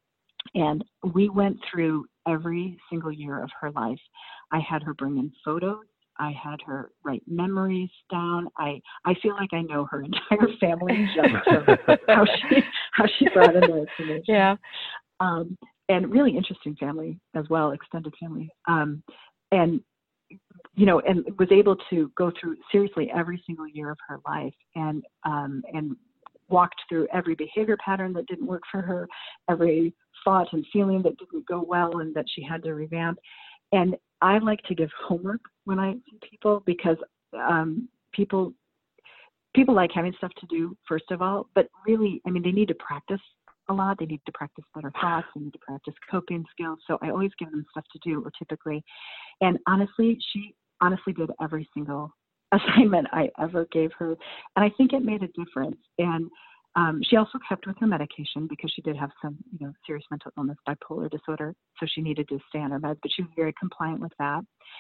And we went through every single year of her life. I had her bring in photos. I had her write memories down. I, I feel like I know her entire family just from how she how she brought in the information. Yeah. Um, and really interesting family as well, extended family. Um, and you know, and was able to go through seriously every single year of her life, and um, and walked through every behavior pattern that didn't work for her, every thought and feeling that didn't go well and that she had to revamp. And I like to give homework when I see people, because um, people people like having stuff to do, first of all, but really, I mean, they need to practice a lot. They need to practice better thoughts. They need to practice coping skills. So I always give them stuff to do, or typically. And honestly, she honestly did every single assignment I ever gave her. And I think it made a difference. And um, she also kept with her medication, because she did have some, you know, serious mental illness, bipolar disorder. So she needed to stay on her meds, but she was very compliant with that.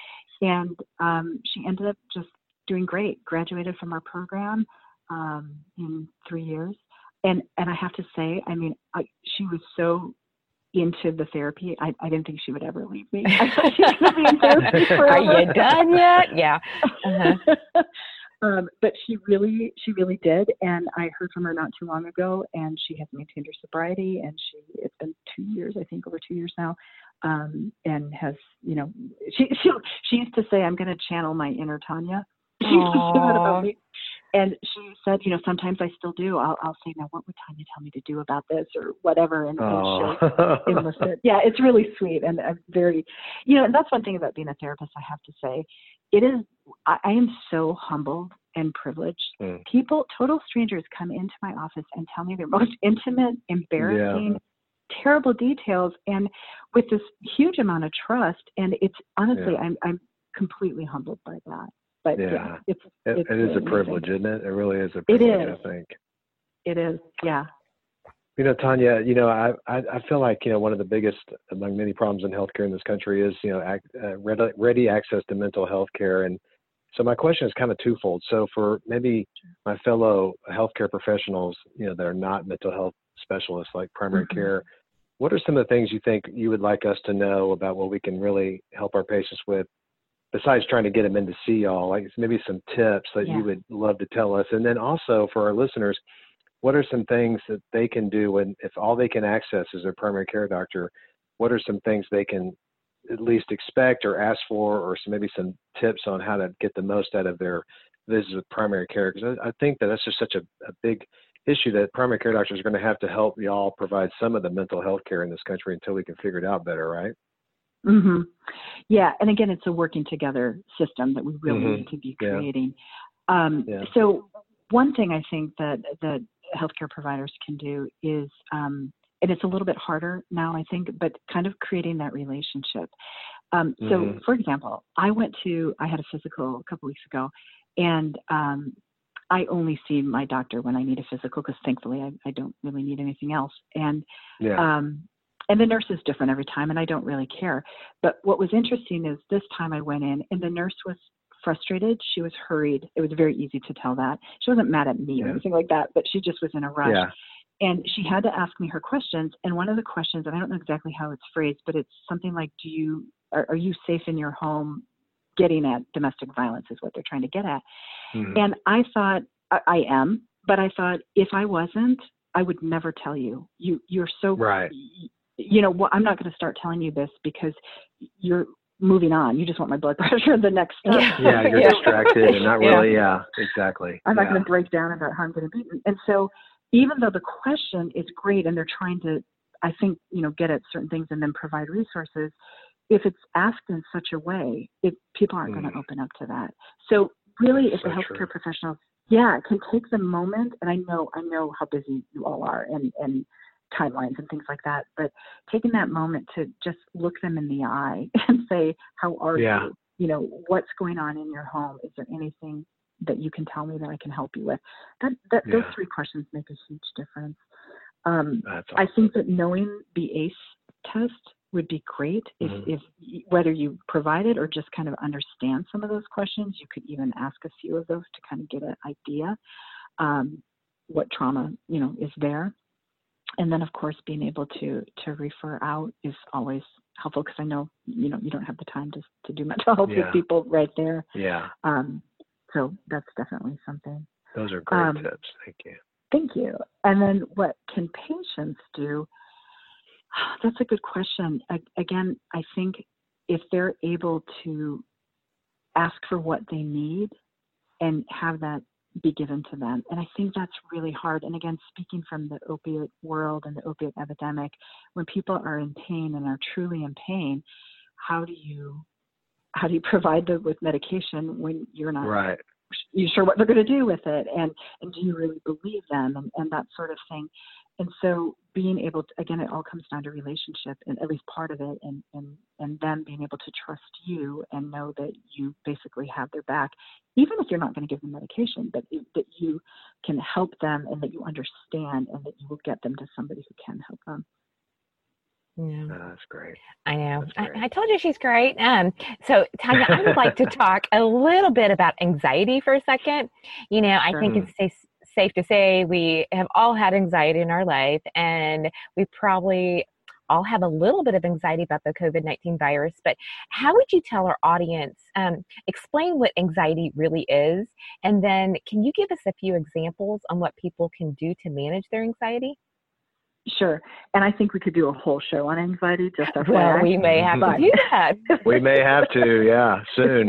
And um, she ended up just doing great, graduated from our program um, in three years. And and I have to say, I mean, I, she was so into the therapy. I, I didn't think she would ever leave me. I thought she was going to be in therapy forever. Are you done yet? Yeah. Uh-huh. um, but she really, she really did. And I heard from her not too long ago, and she has maintained her sobriety. And she, it's been two years, I think, over two years now, um, and has, you know, she she she used to say, "I'm going to channel my inner Tanya." She used to say that about me. And she said, you know, sometimes I still do. I'll, I'll say, now, what would Tanya tell me to do about this or whatever? And, and she'll enlist it. Yeah, it's really sweet and uh, very, you know, and that's one thing about being a therapist, I have to say. It is, I, I am so humbled and privileged. Mm. People, total strangers, come into my office and tell me their most intimate, embarrassing, yeah. terrible details, and with this huge amount of trust. And it's honestly, yeah. I'm, I'm completely humbled by that. But yeah, yeah it's, it, it's it is really a privilege, amazing. isn't it? It really is a privilege, it is. I think. It is, yeah. You know, Tanya, you know, I, I, I feel like, you know, one of the biggest among many problems in healthcare in this country is, you know, ac- uh, ready, ready access to mental health care. And so my question is kind of twofold. So for maybe my fellow healthcare professionals, you know, that are not mental health specialists like primary mm-hmm. care, what are some of the things you think you would like us to know about what we can really help our patients with, besides trying to get them in to see y'all, like maybe some tips that yeah. you would love to tell us? And then also for our listeners, what are some things that they can do when, if all they can access is their primary care doctor, what are some things they can at least expect or ask for, or some, maybe some tips on how to get the most out of their visits with primary care? Because I, I think that that's just such a, a big issue that primary care doctors are going to have to help y'all provide some of the mental health care in this country until we can figure it out better, right? Mm-hmm. Yeah. And again, it's a working together system that we really mm-hmm. need to be creating. Yeah. Um, yeah. So one thing I think that, that healthcare providers can do is, um, and it's a little bit harder now, I think, but kind of creating that relationship. Um, so mm-hmm. for example, I went to, I had a physical a couple weeks ago, and um, I only see my doctor when I need a physical, because thankfully I, I don't really need anything else. And yeah. um, And the nurse is different every time, and I don't really care. But what was interesting is this time I went in, and the nurse was frustrated. She was hurried. It was very easy to tell that. She wasn't mad at me yeah. or anything like that, but she just was in a rush. Yeah. And she had to ask me her questions. And one of the questions, and I don't know exactly how it's phrased, but it's something like, do you, are, are you safe in your home? Getting at domestic violence is what they're trying to get at. Mm-hmm. And I thought, I, I am, but I thought, if I wasn't, I would never tell you. You, you're so right. You know, well, I'm not going to start telling you this because you're moving on. You just want my blood pressure, the next step. Yeah, yeah you're yeah. distracted and not really, yeah, yeah exactly. I'm yeah. not going to break down about how I'm going to be. And so even though the question is great and they're trying to, I think, you know, get at certain things and then provide resources, if it's asked in such a way, it, people aren't mm. going to open up to that. So really, That's if so the healthcare true. professionals, yeah, can take the moment, and I know, I know how busy you all are and, and timelines and things like that, but taking that moment to just look them in the eye and say, how are yeah. you? You know, what's going on in your home? Is there anything that you can tell me that I can help you with? That, that yeah. those three questions make a huge difference. Um, awesome. I think that knowing the A C E test would be great if, mm-hmm. if whether you provide it or just kind of understand some of those questions. You could even ask a few of those to kind of get an idea um, what trauma, you know, is there. And then, of course, being able to to refer out is always helpful, because I know, you know, you don't have the time to to do mental health yeah. with people right there. Yeah. Um, so that's definitely something. Those are great um, tips. Thank you. Thank you. And then what can patients do? That's a good question. I, again, I think if they're able to ask for what they need and have that be given to them. And I think that's really hard. And again, speaking from the opiate world and the opiate epidemic, when people are in pain and are truly in pain, how do you how do you provide them with medication when you're not right. you sure what they're going to do with it? And, and do you really believe them and, and that sort of thing? And so being able to, again, it all comes down to relationship, and at least part of it, and, and, and them being able to trust you and know that you basically have their back, even if you're not going to give them medication, but it, that you can help them and that you understand and that you will get them to somebody who can help them. Yeah. Oh, that's great. I know. I, I told you she's great. Um, so Tanya, I would like to talk a little bit about anxiety for a second. You know, I Sure. think it's safe, safe to say we have all had anxiety in our life, and we probably all have a little bit of anxiety about the COVID nineteen virus. But how would you tell our audience, um, explain what anxiety really is? And then can you give us a few examples on what people can do to manage their anxiety? Sure. And I think we could do a whole show on anxiety, just F Y I. Well, we may have to do that. We may have to, yeah, soon.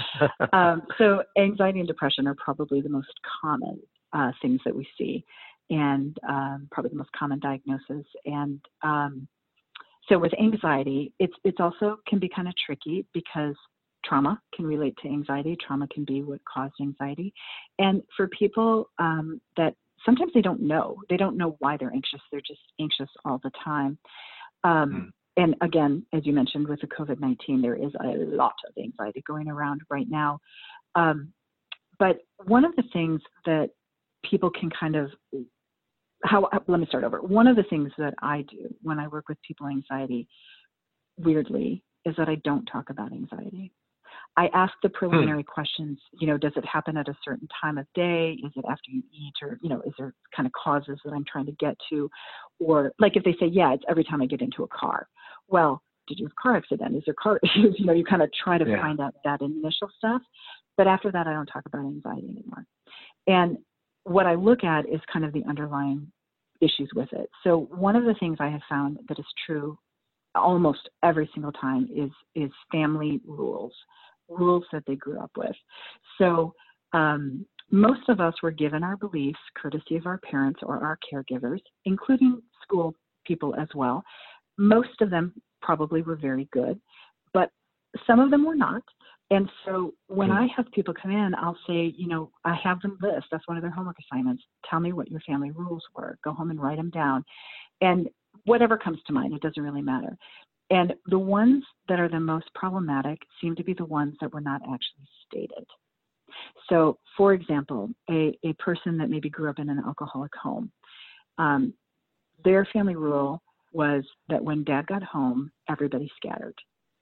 um, so anxiety and depression are probably the most common uh, things that we see, and um, probably the most common diagnosis. And um, so with anxiety, it's it's also can be kind of tricky because trauma can relate to anxiety. Trauma can be what caused anxiety. And for people um, that sometimes they don't know. They don't know why they're anxious. They're just anxious all the time. Um, mm. And again, as you mentioned, with the COVID nineteen, there is a lot of anxiety going around right now. Um, but one of the things that people can kind of, how, let me start over. One of the things that I do when I work with people with anxiety, weirdly, is that I don't talk about anxiety. I ask the preliminary hmm. questions, you know, does it happen at a certain time of day? Is it after you eat? Or, you know, is there kind of causes that I'm trying to get to? Or like if they say, yeah, it's every time I get into a car. Well, did you have a car accident? Is there car issues? You know, you kind of try to yeah. find out that initial stuff. But after that, I don't talk about anxiety anymore. And what I look at is kind of the underlying issues with it. So one of the things I have found that is true almost every single time is is family rules. rules that they grew up with. So um, most of us were given our beliefs courtesy of our parents or our caregivers, including school people as well. Most of them probably were very good, but some of them were not. And so when I have people come in, I'll say, you know, I have them list. That's one of their homework assignments. Tell me what your family rules were. Go home and write them down. And whatever comes to mind, it doesn't really matter. And the ones that are the most problematic seem to be the ones that were not actually stated. So, for example, a, a person that maybe grew up in an alcoholic home, um, their family rule was that when dad got home, everybody scattered.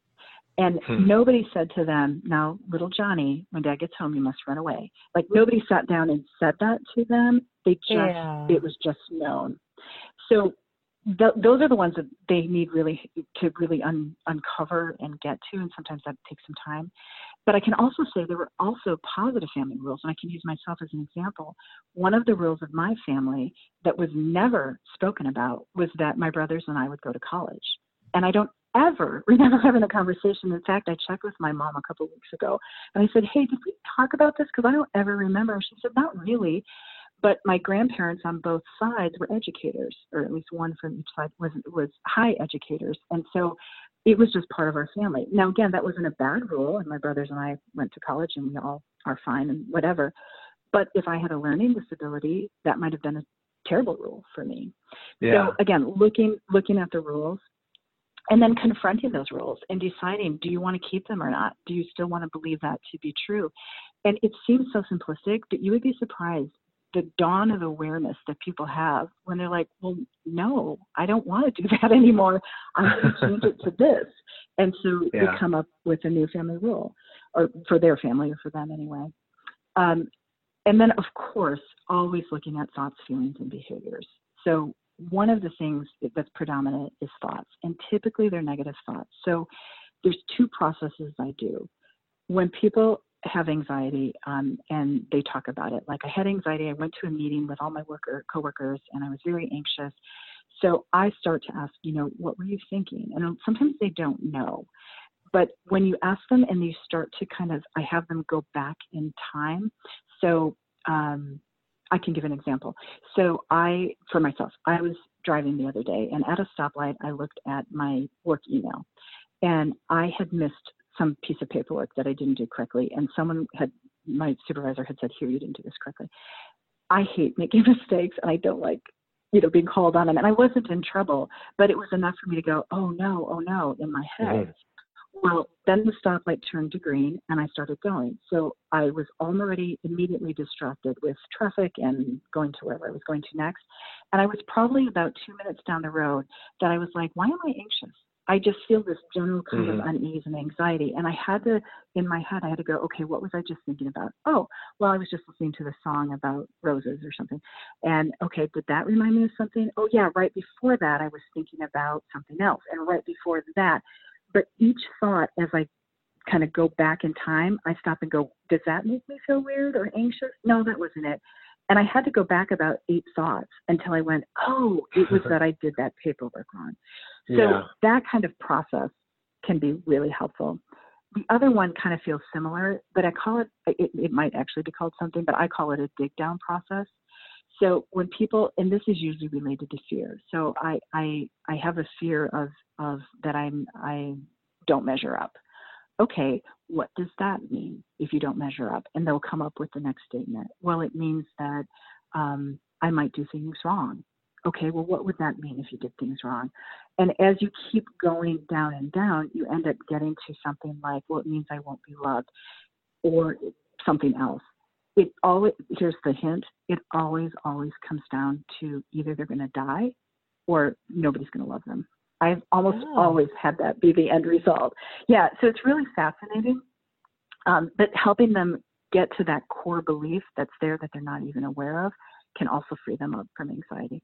And hmm. nobody said to them, now, little Johnny, when dad gets home, you must run away. Like nobody sat down and said that to them. They just, yeah. it was just known. So Th- those are the ones that they need really to really un- uncover and get to, and sometimes that takes some time. But I can also say there were also positive family rules, and I can use myself as an example. One of the rules of my family that was never spoken about was that my brothers and I would go to college. And I don't ever remember having a conversation. In fact, I checked with my mom a couple of weeks ago, and I said, hey, did we talk about this? Because I don't ever remember. She said, not really. But my grandparents on both sides were educators, or at least one from each side was was high educators. And so it was just part of our family. Now, again, that wasn't a bad rule, and my brothers and I went to college, and we all are fine and whatever. But if I had a learning disability, that might have been a terrible rule for me. Yeah. So, again, looking looking at the rules and then confronting those rules and deciding, do you want to keep them or not? Do you still want to believe that to be true? And it seems so simplistic, but you would be surprised the dawn of awareness that people have when they're like, well, no, I don't want to do that anymore. I'm going to change it to this. And so yeah. they come up with a new family rule, or for their family or for them anyway. Um, and then, of course, always looking at thoughts, feelings, and behaviors. So one of the things that's predominant is thoughts, and typically they're negative thoughts. So there's two processes I do. When people have anxiety um, and they talk about it. Like I had anxiety. I went to a meeting with all my worker coworkers and I was very anxious. So I start to ask, you know, what were you thinking? And sometimes they don't know. But when you ask them and you start to kind of, I have them go back in time. So um, I can give an example. So I, for myself, I was driving the other day, and at a stoplight, I looked at my work email, and I had missed some piece of paperwork that I didn't do correctly, and someone had, my supervisor had said, here, you didn't do this correctly. I hate making mistakes, and I don't like, you know, being called on them. And I wasn't in trouble, but it was enough for me to go, oh no, oh no, in my head. Mm-hmm. Well, then the stoplight turned to green, and I started going. So I was already immediately distracted with traffic and going to wherever I was going to next. And I was probably about two minutes down the road that I was like, why am I anxious? I just feel this general kind mm-hmm. of unease and anxiety. And I had to, in my head, I had to go, okay, what was I just thinking about? Oh, well, I was just listening to the song about roses or something. And okay, did that remind me of something? Oh yeah, right before that, I was thinking about something else. And right before that, but each thought, as I kind of go back in time, I stop and go, does that make me feel weird or anxious? No, that wasn't it. And I had to go back about eight thoughts until I went, oh, it was that I did that paperwork wrong. So yeah. that kind of process can be really helpful. The other one kind of feels similar, but I call it, it, it might actually be called something, but I call it a dig down process. So when people, and this is usually related to fear. So I, I, I have a fear of, of that I'm, I don't measure up. Okay, what does that mean if you don't measure up? And they'll come up with the next statement. Well, it means that um, I might do things wrong. Okay, well, what would that mean if you did things wrong? And as you keep going down and down, you end up getting to something like, well, it means I won't be loved, or something else. It always, here's the hint, it always, always comes down to either they're going to die or nobody's going to love them. I've almost oh. always had that be the end result. Yeah, so it's really fascinating, um, but helping them get to that core belief that's there that they're not even aware of can also free them up from anxiety.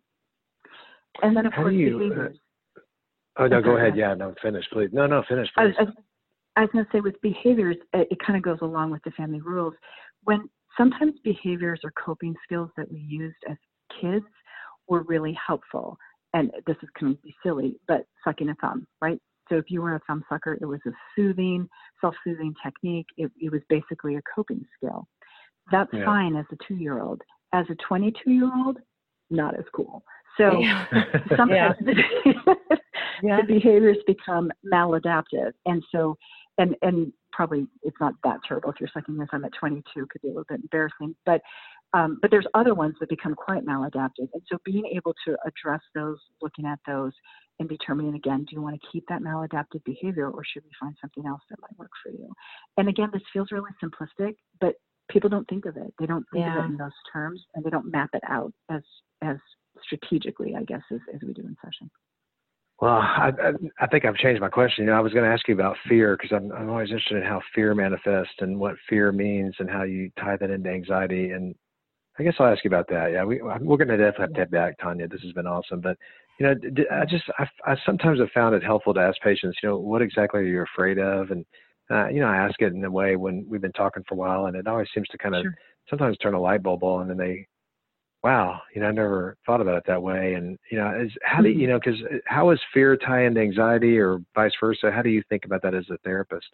And then, of How course, do you, behaviors. Uh, oh, no, go ahead. Yeah, no, finish, please. No, no, finish, please. I was, I was going to say with behaviors, it, it kind of goes along with the family rules. When sometimes behaviors or coping skills that we used as kids were really helpful. And this is going to be silly, but sucking a thumb, right? So if you were a thumb sucker, it was a soothing, self-soothing technique. It, it was basically a coping skill. That's yeah. fine as a two-year-old. As a twenty-two-year-old, not as cool. So yeah. sometimes yeah. the, yeah. the behaviors become maladaptive. And so, and, and probably it's not that terrible if you're sucking a thumb at twenty-two, could be a little bit embarrassing, but Um, but there's other ones that become quite maladaptive. And so being able to address those, looking at those, and determining, again, do you want to keep that maladaptive behavior, or should we find something else that might work for you? And again, this feels really simplistic, but people don't think of it. They don't think yeah. of it in those terms, and they don't map it out as as strategically, I guess, as, as we do in session. Well, I, I, I think I've changed my question. You know, I was going to ask you about fear, because I'm, I'm always interested in how fear manifests and what fear means and how you tie that into anxiety. And I guess I'll ask you about that. Yeah, we, we're going to definitely have to have back, Tanya. This has been awesome. But, you know, I just, I, I sometimes have found it helpful to ask patients, you know, what exactly are you afraid of? And, uh, you know, I ask it in a way when we've been talking for a while, and it always seems to kind of sure. sometimes turn a light bulb on, and they, wow, you know, I never thought about it that way. And, you know, is, how do you, you know, because how is fear tie into anxiety or vice versa? How do you think about that as a therapist?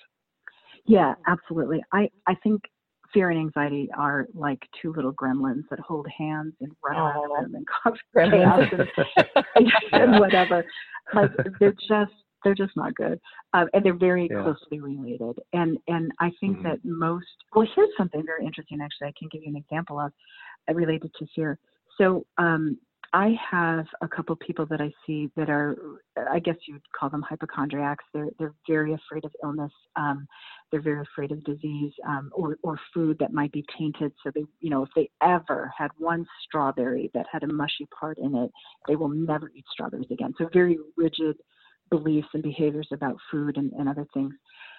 Yeah, absolutely. I, I think fear and anxiety are like two little gremlins that hold hands and run around the room and cause chaos and, and whatever. Like they're just they're just not good, um, and they're very yeah. closely related. And and I think mm-hmm. that most. Well, here's something very interesting. Actually, I can give you an example of uh, related to fear. So um, I have a couple people that I see that are, I guess you'd call them hypochondriacs. They're they're very afraid of illness. Um, they're very afraid of disease um, or or food that might be tainted. So they, you know, if they ever had one strawberry that had a mushy part in it, they will never eat strawberries again. So very rigid beliefs and behaviors about food and, and other things.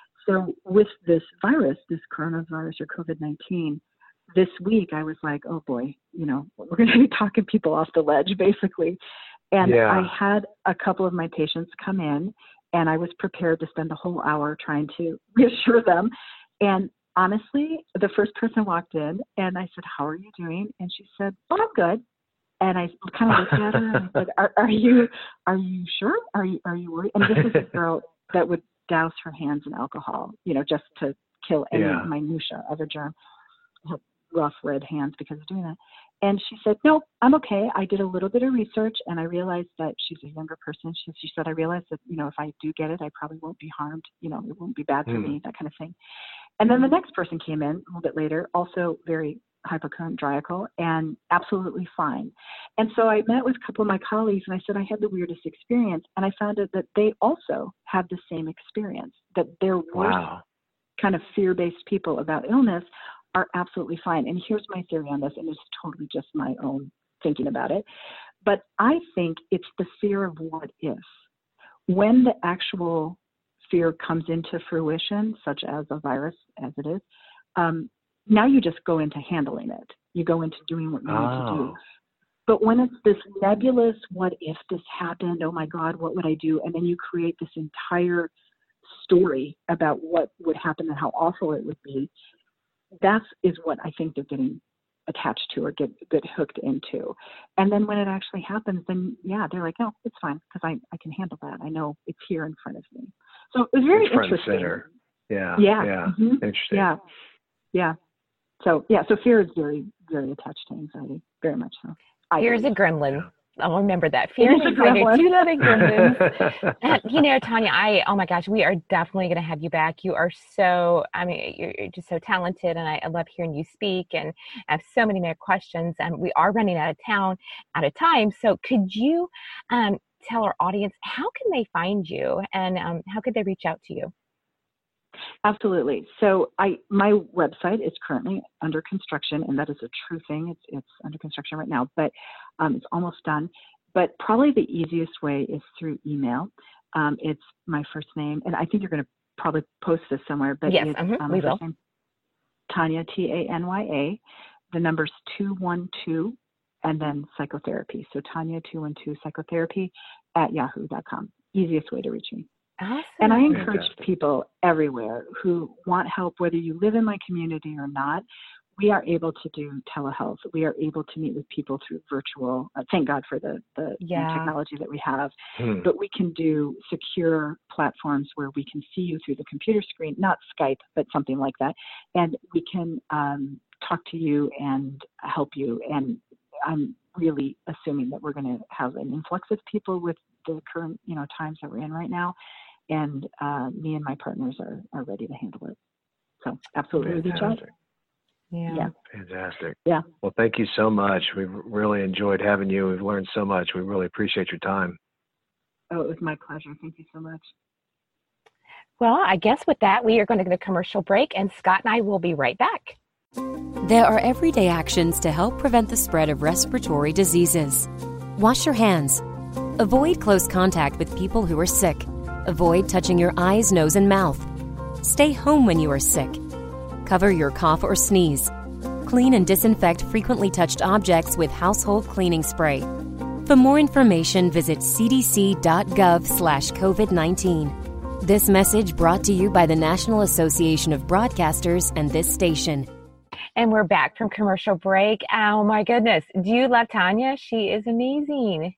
So with this virus, this coronavirus or COVID nineteen, this week I was like, oh boy, you know, we're going to be talking people off the ledge basically. And yeah. I had a couple of my patients come in, and I was prepared to spend the whole hour trying to reassure them. And honestly, the first person walked in and I said, how are you doing? And she said, oh, I'm good. And I kind of looked at her and I said, are, are you, are you sure? Are you, are you worried? And this is a girl that would douse her hands in alcohol, you know, just to kill any yeah. minutia of a germ. rough red hands because of doing that. And she said, no, I'm okay. I did a little bit of research and I realized that she's a younger person. She, she said, I realized that, you know, if I do get it, I probably won't be harmed. You know, it won't be bad for mm. me, that kind of thing. And then the next person came in a little bit later, also very hypochondriacal and absolutely fine. And so I met with a couple of my colleagues and I said, I had the weirdest experience. And I found out that they also had the same experience, that their worst wow. kind of fear-based people about illness are absolutely fine. And here's my theory on this, and it's totally just my own thinking about it. But I think it's the fear of what if. When the actual fear comes into fruition, such as a virus, as it is, um, now you just go into handling it. You go into doing what you oh. need to do. But when it's this nebulous, what if this happened? Oh my God, what would I do? And then you create this entire story about what would happen and how awful it would be. That is what I think they're getting attached to or get, get hooked into. And then when it actually happens, then yeah, they're like, no, it's fine because I, I can handle that. I know it's here in front of me. So it was very it's front interesting. And center. Yeah. Yeah. Yeah. Mm-hmm. Interesting. Yeah. Yeah. So yeah, so fear is very, very attached to anxiety, very much so. Fear is a gremlin. I'll remember that. Fear and anxiety are two little gremlins. And, you know, Tanya, I, oh my gosh, we are definitely going to have you back. You are so, I mean, you're, you're just so talented and I, I love hearing you speak and I have so many more questions and we are running out of town, out of time. So could you um, tell our audience, how can they find you and um, how could they reach out to you? Absolutely. So I, my website is currently under construction, and that is a true thing. It's it's under construction right now, but um, it's almost done. But probably the easiest way is through email. Um, it's my first name, and I think you're going to probably post this somewhere. But yes, it's, uh-huh, um, we will. Name, Tanya, T A N Y A. The number's two one two, and then psychotherapy. So Tanya two one two psychotherapy at yahoo dot com. Easiest way to reach me. Awesome. And I encourage people everywhere who want help, whether you live in my community or not. We are able to do telehealth. We are able to meet with people through virtual. Uh, thank God for the, the yeah. technology that we have. Hmm. But we can do secure platforms where we can see you through the computer screen, not Skype, but something like that. And we can um, talk to you and help you. And I'm really assuming that we're going to have an influx of people with the current, you know, times that we're in right now. And uh, me and my partners are, are ready to handle it. So absolutely reach out. Yeah. yeah. Fantastic. Yeah. Well, thank you so much. We've really enjoyed having you. We've learned so much. We really appreciate your time. Oh, it was my pleasure. Thank you so much. Well, I guess with that, we are going to get a commercial break, and Scott and I will be right back. There are everyday actions to help prevent the spread of respiratory diseases. Wash your hands. Avoid close contact with people who are sick. Avoid touching your eyes, nose, and mouth. Stay home when you are sick. Cover your cough or sneeze. Clean and disinfect frequently touched objects with household cleaning spray. For more information, visit c d c dot gov slash covid nineteen. This message brought to you by the National Association of Broadcasters and this station. And we're back from commercial break. Oh my goodness. Do you love Tanya? She is amazing.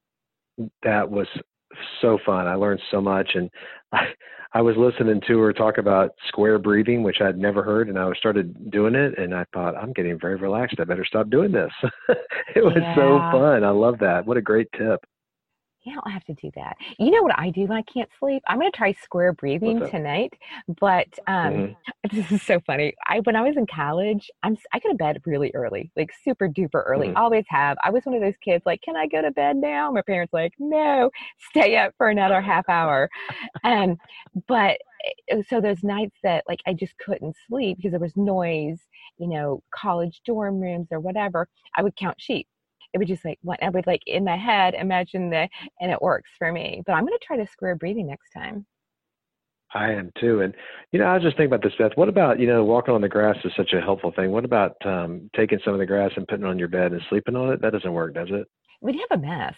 That was so fun. I learned so much. And I, I was listening to her talk about square breathing, which I'd never heard. And I started doing it. And I thought, I'm getting very relaxed. I better stop doing this. It was yeah. so fun. I love that. What a great tip. Yeah, I'll have to do that. You know what I do when I can't sleep? I'm going to try square breathing tonight. But um, mm-hmm. This is so funny. I when I was in college, I'm I go to bed really early, like super duper early. Mm-hmm. Always have. I was one of those kids like, can I go to bed now? My parents were like, no, stay up for another half hour. um, but so those nights that like I just couldn't sleep because there was noise, you know, college dorm rooms or whatever, I would count sheep. It would just like, I would like in my head, imagine the, and it works for me. But I'm going to try to square breathing next time. I am too. And, you know, I was just thinking about this, Beth. What about, you know, walking on the grass is such a helpful thing. What about um, taking some of the grass and putting it on your bed and sleeping on it? That doesn't work, does it? We'd have a mess.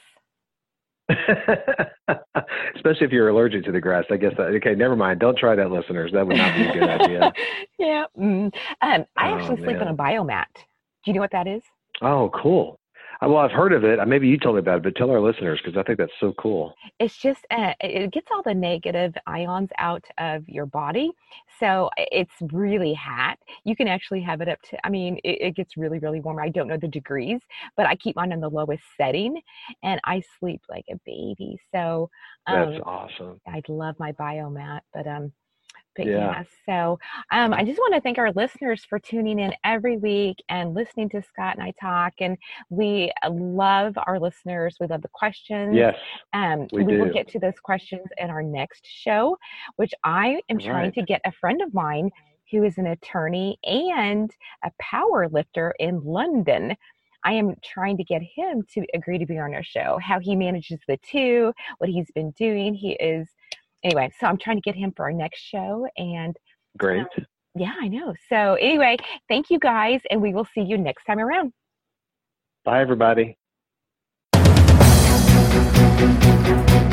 Especially if you're allergic to the grass. I guess that, okay, never mind. Don't try that, listeners. That would not be a good idea. Yeah. Mm. Um, I oh, actually sleep man. on a biomat. Do you know what that is? Oh, cool. Well, I've heard of it. Maybe you told me about it, but tell our listeners, because I think that's so cool. It's just, uh, it gets all the negative ions out of your body. So it's really hot. You can actually have it up to, I mean, it, it gets really, really warm. I don't know the degrees, but I keep mine on the lowest setting and I sleep like a baby. So um, that's awesome. I love my biomat, but um, But yeah. yeah, so um, I just want to thank our listeners for tuning in every week and listening to Scott and I talk. And we love our listeners. We love the questions. Yes, um, we, we do. will get to those questions in our next show, which I am right. trying to get a friend of mine who is an attorney and a power lifter in London. I am trying to get him to agree to be on our show, how he manages the two, what he's been doing. He is Anyway, so I'm trying to get him for our next show. And great. Um, yeah, I know. So anyway, thank you guys, and we will see you next time around. Bye, everybody.